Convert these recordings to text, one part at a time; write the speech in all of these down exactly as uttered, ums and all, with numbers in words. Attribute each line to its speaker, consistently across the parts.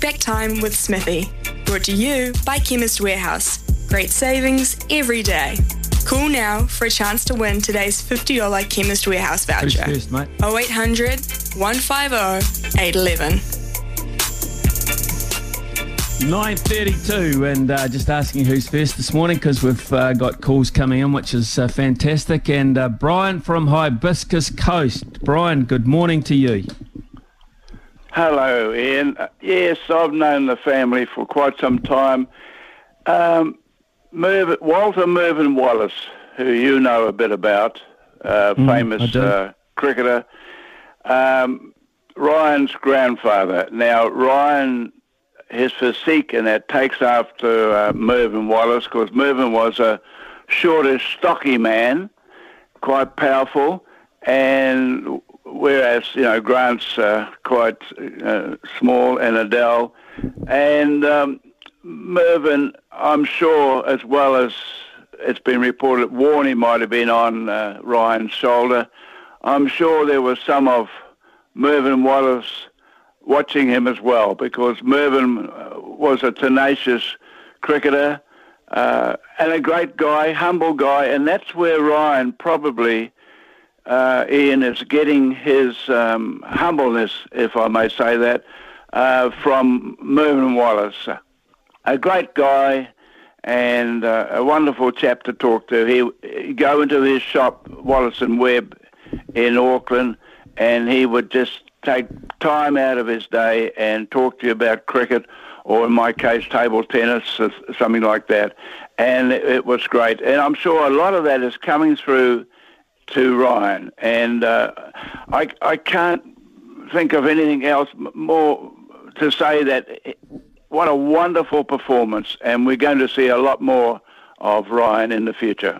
Speaker 1: Back Time with Smithy. Brought to you by Chemist Warehouse. Great savings every day. Call now for a chance to win today's fifty dollars Chemist Warehouse voucher.
Speaker 2: Who's first, mate?
Speaker 1: oh eight hundred, one five oh, eight one one.
Speaker 2: nine thirty-two, and uh, just asking who's first this morning because we've uh, got calls coming in, which is uh, fantastic. And uh, Brian from Hibiscus Coast. Brian, good morning to you.
Speaker 3: Hello, Ian. Uh, yes, I've known the family for quite some time. Um, Merv- Walter Mervyn Wallace, who you know a bit about, uh,
Speaker 2: Mm,
Speaker 3: famous uh, cricketer, um, Ryan's grandfather. Now, Ryan, his physique and that takes after uh, Mervyn Wallace, because Mervyn was a shortish, stocky man, quite powerful, and whereas, you know, Grant's uh, quite uh, small and Adele. And um, Mervyn, I'm sure, as well as it's been reported, Warney might have been on uh, Ryan's shoulder. I'm sure there was some of Mervyn Wallace watching him as well, because Mervyn uh, was a tenacious cricketer uh, and a great guy, humble guy, and that's where Ryan probably, uh, Ian, is getting his um, humbleness, if I may say that, uh, from Mervyn Wallace. A great guy and uh, a wonderful chap to talk to. He he'd go into his shop, Wallace and Webb, in Auckland, and he would just take time out of his day and talk to you about cricket, or in my case, table tennis, or something like that. And it, it was great. And I'm sure a lot of that is coming through to Ryan. And uh, I, I can't think of anything else more to say that what a wonderful performance, and we're going to see a lot more of Ryan in the future.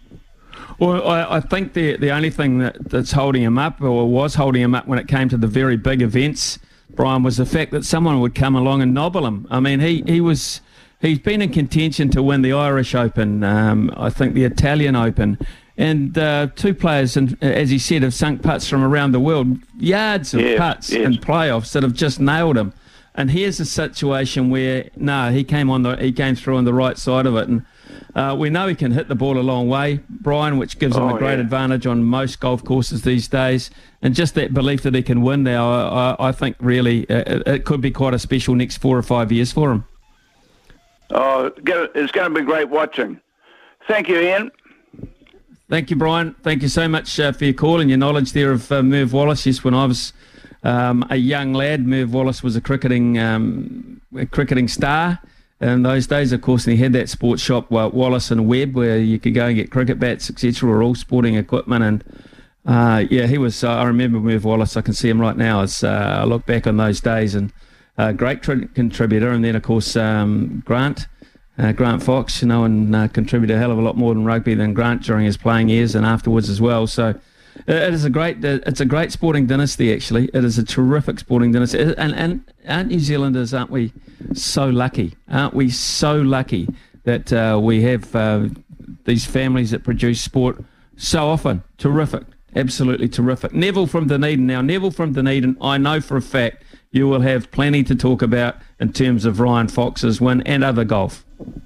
Speaker 2: Well, I, I think the the only thing that, that's holding him up, or was holding him up when it came to the very big events, Brian, was the fact that someone would come along and nobble him. I mean, he, he was he's been in contention to win the Irish Open, um, I think the Italian Open, and uh, two players, and as he said, have sunk putts from around the world, yards of
Speaker 3: yes,
Speaker 2: putts
Speaker 3: yes.
Speaker 2: in playoffs that have just nailed him. And here's a situation where no, he came on the he came through on the right side of it, and uh, we know he can hit the ball a long way, Brian, which gives him
Speaker 3: oh,
Speaker 2: a great
Speaker 3: yeah.
Speaker 2: advantage on most golf courses these days. And just that belief that he can win now, I, I think really uh, it, it could be quite a special next four or five years for him.
Speaker 3: Oh, it's going to be great watching. Thank you, Ian.
Speaker 2: Thank you, Brian. Thank you so much uh, for your call and your knowledge there of uh, Merv Wallace. Yes, when I was Um, a young lad, Merv Wallace was a cricketing um, a cricketing star in those days, of course, and he had that sports shop, well, Wallace and Webb, where you could go and get cricket bats, et cetera, or all sporting equipment. And uh, yeah, he was. Uh, I remember Merv Wallace. I can see him right now as uh, I look back on those days, and a uh, great tri- contributor. And then, of course, um, Grant, uh, Grant Fox, you know, and uh, contributed a hell of a lot more than rugby than Grant during his playing years and afterwards as well. So. It is a great. It's a great sporting dynasty. Actually, it is a terrific sporting dynasty. And and aren't New Zealanders? Aren't we so lucky? Aren't we so lucky that uh, we have uh, these families that produce sport so often? Terrific, absolutely terrific. Neville from Dunedin now. Neville from Dunedin. I know for a fact you will have plenty to talk about in terms of Ryan Fox's win and other golf.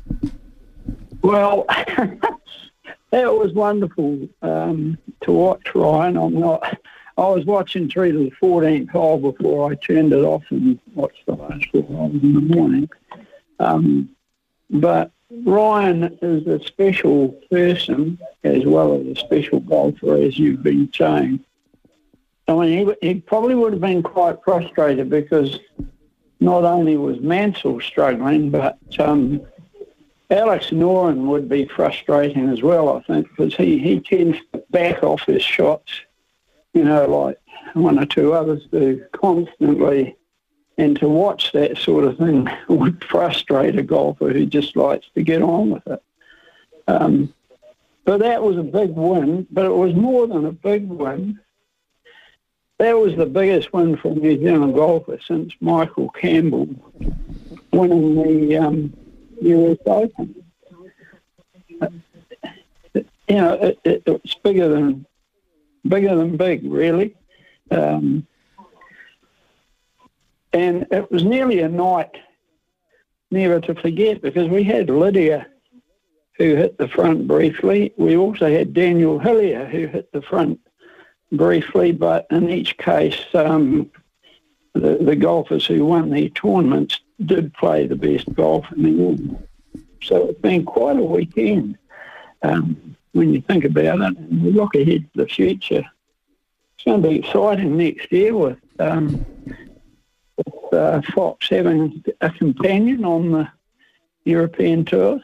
Speaker 4: Well. It was wonderful um, to watch, Ryan. I'm not. I was watching through to the fourteenth hole before I turned it off and watched the last four holes in the morning. Um, but Ryan is a special person as well as a special golfer, as you've been saying. I mean, he, he probably would have been quite frustrated because not only was Mansell struggling, but um, Alex Noren would be frustrating as well, I think, because he, he tends to back off his shots, you know, like one or two others do constantly. And to watch that sort of thing would frustrate a golfer who just likes to get on with it. Um, but that was a big win, but it was more than a big win. That was the biggest win for New Zealand golfer since Michael Campbell winning the... Um, U S Open. You know, it, it, it's bigger than bigger than big, really. Um, and it was nearly a night never to forget, because we had Lydia, who hit the front briefly. We also had Daniel Hillier, who hit the front briefly, but in each case, um, the, the golfers who won the tournaments did play the best golf in the end. So it's been quite a weekend um, when you think about it, and we look ahead to the future. It's going to be exciting next year with, um, with uh, Fox having a companion on the European tour.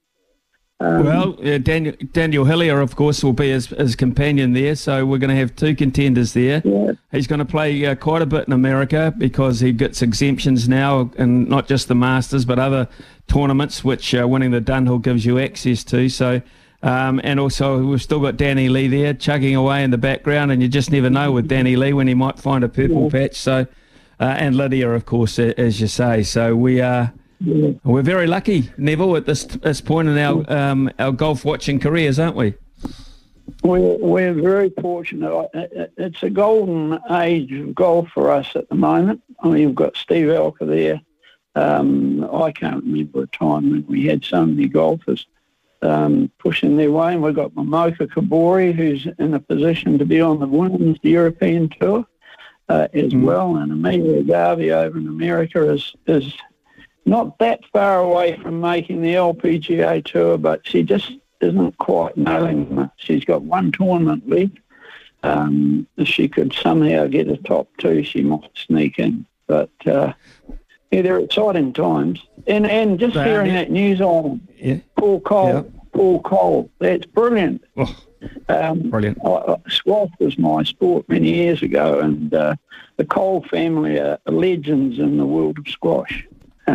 Speaker 4: Um,
Speaker 2: well, yeah, Daniel, Daniel Hillier, of course, will be his, his companion there, so we're going to have two contenders there.
Speaker 4: Yeah.
Speaker 2: He's going to play uh, quite a bit in America because he gets exemptions now, and not just the Masters, but other tournaments, which uh, winning the Dunhill gives you access to. So, um, and also we've still got Danny Lee there chugging away in the background, and you just never know with Danny Lee when he might find a purple yeah. patch. So, uh, and Lydia, of course, as you say. So we are. Yeah. We're very lucky, Neville, at this this point in our um, our golf watching careers, aren't we?
Speaker 4: We're, we're very fortunate. It's a golden age of golf for us at the moment. I mean, you've got Steve Alker there. Um, I can't remember a time when we had so many golfers um, pushing their way. And we've got Momoka Kabori, who's in a position to be on the Women's European Tour uh, as mm. well. And Amelia Garvey over in America is is... not that far away from making the L P G A Tour, but she just isn't quite knowing. She's got one tournament left. Um, if she could somehow get a top two, she might sneak in. But, uh, yeah, they're exciting times. And and just but, hearing yeah. that news on yeah. Paul Cole, yeah. Paul Cole, that's brilliant.
Speaker 2: Oh,
Speaker 4: um,
Speaker 2: brilliant.
Speaker 4: I, I, squash was my sport many years ago, and uh, the Cole family are legends in the world of squash.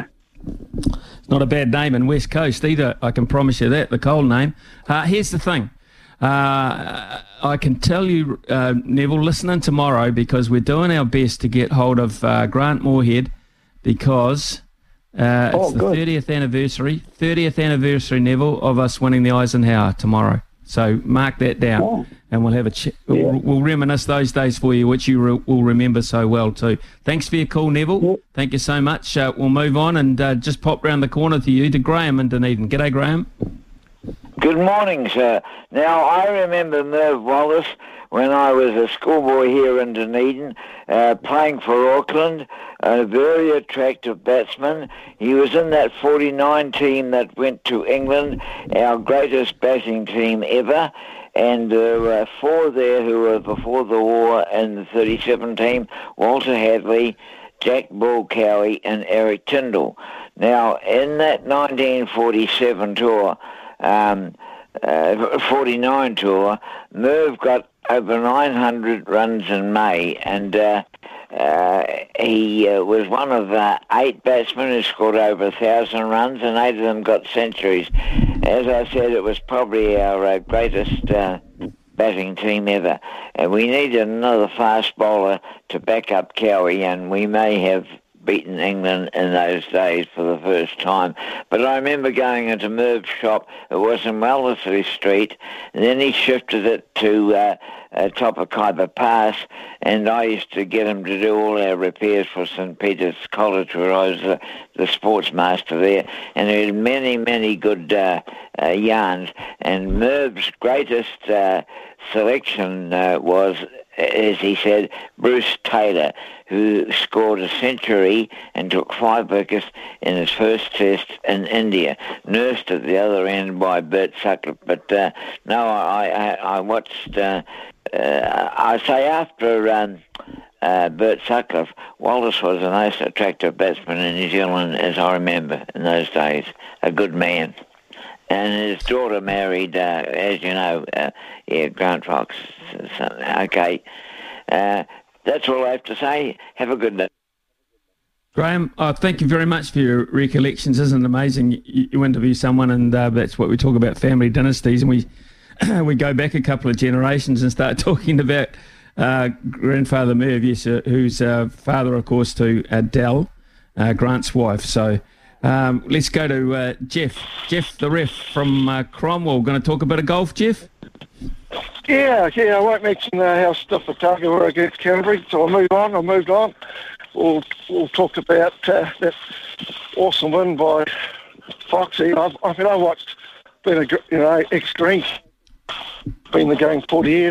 Speaker 2: It's not a bad name in West Coast either, I can promise you that, the Cole name. Uh, here's the thing. Uh, I can tell you, uh, Neville, listening tomorrow, because we're doing our best to get hold of uh, Grant Moorhead, because uh,
Speaker 4: oh,
Speaker 2: it's the
Speaker 4: good.
Speaker 2: thirtieth anniversary, thirtieth anniversary, Neville, of us winning the Eisenhower tomorrow. So mark that down, oh. and we'll have a ch- yeah. we'll, we'll reminisce those days for you, which you re- will remember so well too. Thanks for your call, Neville. Yeah. Thank you so much. Uh, we'll move on and uh, just pop round the corner to you, to Graham in Dunedin. G'day, Graham.
Speaker 5: Good morning, sir. Now, I remember Merv Wallace when I was a schoolboy here in Dunedin, uh, playing for Auckland, a very attractive batsman. He was in that forty-nine team that went to England, our greatest batting team ever, and there were four there who were before the war in the thirty-seven team, Walter Hadley, Jack Bull Cowie and Eric Tyndall. Now, in that nineteen forty-seven tour, um, uh, forty-nine tour, Merv got over nine hundred runs in May, and uh, uh, he uh, was one of uh, eight batsmen who scored over a thousand runs, and eight of them got centuries. As I said, it was probably our uh, greatest uh, batting team ever, and we needed another fast bowler to back up Cowie, and we may have beaten England in those days for the first time. But I remember going into Merv's shop. It was in Wellesley Street, and then he shifted it to uh, uh, top of Khyber Pass, and I used to get him to do all our repairs for Saint Peter's College, where I was the, the sports master there, and he had many, many good uh, uh, yarns. And Merv's greatest uh, selection uh, was, as he said, Bruce Taylor, who scored a century and took five wickets in his first test in India, nursed at the other end by Bert Sutcliffe. But uh, no, I, I, I watched, uh, uh, I say after um, uh, Bert Sutcliffe, Wallace was the most attractive batsman in New Zealand, as I remember in those days, a good man. And his daughter married, uh, as you know, uh, yeah, Grant Fox. Okay. Uh, that's all I have to say. Have a good day.
Speaker 2: Graham, oh, thank you very much for your recollections. Isn't it amazing? You, you interview someone, and uh, that's what we talk about, family dynasties, and we we go back a couple of generations and start talking about uh, grandfather Merv, yes, uh, who's uh, father, of course, to Adele, uh, Grant's wife. So um, let's go to uh, Jeff. Jeff, the ref from uh, Cromwell. Going to talk a bit of golf, Jeff?
Speaker 6: Yeah, yeah, I won't mention uh, how stiff the target were against Canterbury, so I'll move on, I'll move on. all, all talked about uh, that awesome win by Foxy. I've, I mean, I watched, been a you know ex-Green, been in the game forty years,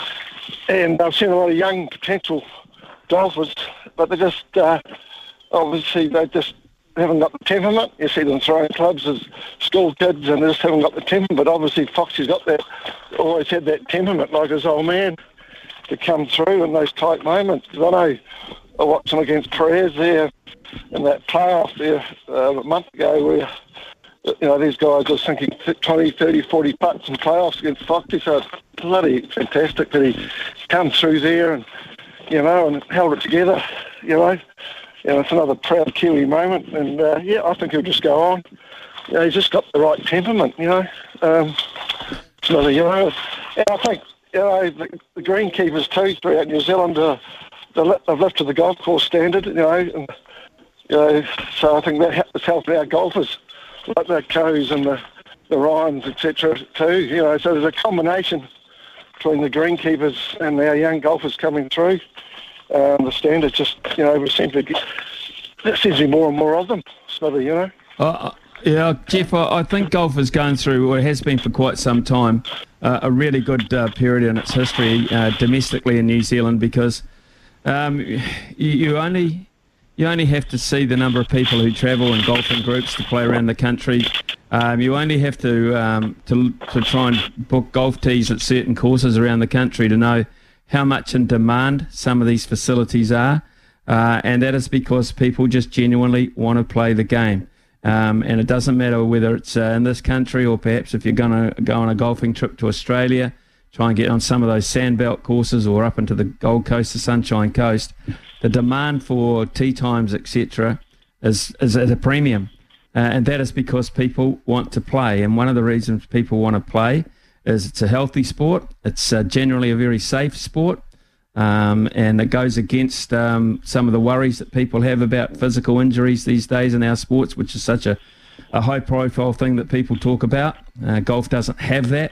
Speaker 6: and I've seen a lot of young potential golfers, but they just uh, obviously they just haven't got the temperament. You see them throwing clubs as school kids, and they just haven't got the temperament. But obviously Foxy's got that, always had that temperament, like his old man, to come through in those tight moments. Because I know I watched him against Perez there in that playoff there uh, a month ago, where you know these guys are sinking twenty, thirty, forty putts in playoffs against Foxy. So it's bloody fantastic that he come through there and you know and held it together. You know, you know it's another proud Kiwi moment, and uh, yeah, I think he'll just go on. You know, he's just got the right temperament. You know, um, it's another you know, and I think. You know, the, the greenkeepers too throughout New Zealand, uh, they've lifted the golf course standard, you know, and, you know, so I think that is helping our golfers, like the Coes and the, the Ryans, et cetera too, you know, so there's a combination between the greenkeepers and our young golfers coming through. Um, the standard just, you know, we seem to get, there seems to be more and more of them, Smithy, you know.
Speaker 2: Uh, yeah, Jeff, I, I think golf is going through, or has been for quite some time, Uh, a really good uh, period in its history uh, domestically in New Zealand, because um, you, you only you only have to see the number of people who travel in golfing groups to play around the country. Um, you only have to, um, to to try and book golf tees at certain courses around the country to know how much in demand some of these facilities are, uh, and that is because people just genuinely want to play the game. Um, and it doesn't matter whether it's uh, in this country, or perhaps if you're going to go on a golfing trip to Australia, try and get on some of those sandbelt courses, or up into the Gold Coast, the Sunshine Coast. The demand for tee times, et cetera, is, is at a premium. Uh, and that is because people want to play. And one of the reasons people want to play is it's a healthy sport. It's uh, generally a very safe sport. Um, and it goes against um, some of the worries that people have about physical injuries these days in our sports, which is such a, a high-profile thing that people talk about. Uh, golf doesn't have that.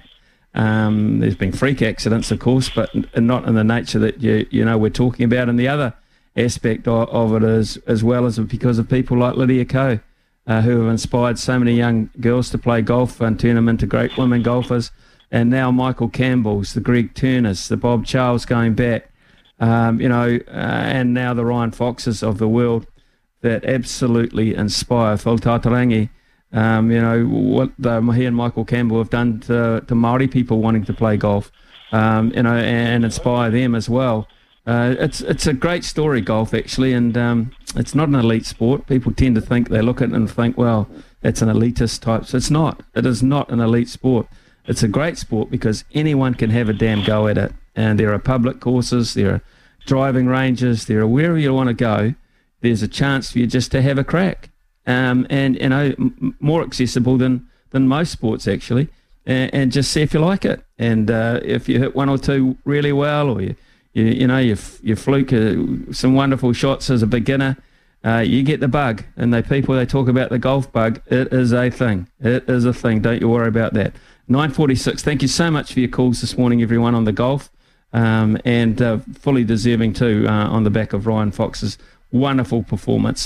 Speaker 2: Um, there's been freak accidents, of course, but not in the nature that you you know we're talking about. And the other aspect of, of it is, as well, as because of people like Lydia Ko, uh, who have inspired so many young girls to play golf and turn them into great women golfers. And now Michael Campbell's, the Greg Turners, the Bob Charles going back. Um, you know, uh, and now the Ryan Foxes of the world that absolutely inspire. Phil Tatarangi, um, you know, what the, he and Michael Campbell have done to, to Māori people wanting to play golf, um, you know, and, and inspire them as well. Uh, it's it's a great story, golf, actually, and um, it's not an elite sport. People tend to think, they look at it and think, well, it's an elitist type. So it's not. It is not an elite sport. It's a great sport because anyone can have a damn go at it. And there are public courses, there are driving ranges, there are wherever you want to go, there's a chance for you just to have a crack. Um, and, you know, m- more accessible than, than most sports, actually, and, and just see if you like it. And uh, if you hit one or two really well, or you, you, you know, you, you fluke uh, some wonderful shots as a beginner, uh, you get the bug. And the people, they talk about the golf bug, it is a thing. It is a thing. Don't you worry about that. nine forty-six, thank you so much for your calls this morning, everyone, on the golf. Um, and uh, fully deserving too uh, on the back of Ryan Fox's wonderful performance.